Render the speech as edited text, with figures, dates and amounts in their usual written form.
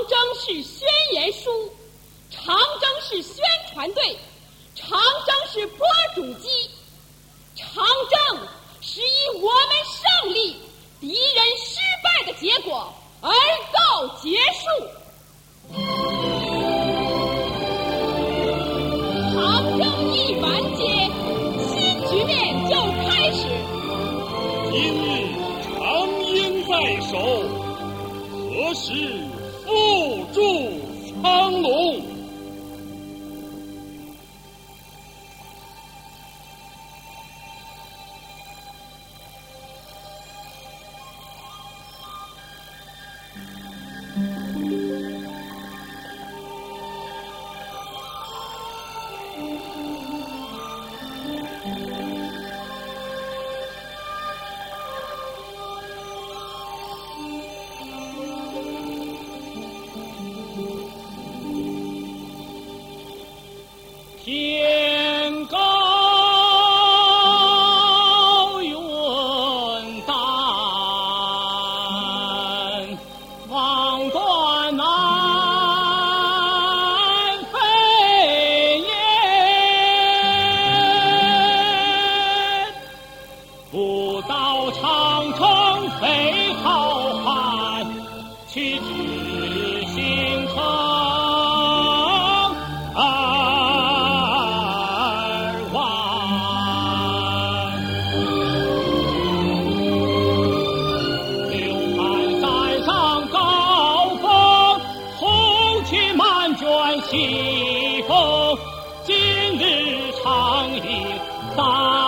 征是宣言书，长征是宣传队，长征是播种机，长征是以我们胜利、敌人失败的结果而告结束。长征一完结，新局面就开始。 今日长鹰在手，何时复筑苍龙？天高云淡，望断南飞雁。不到长城非好汉，岂知心诚西风，今日长饮三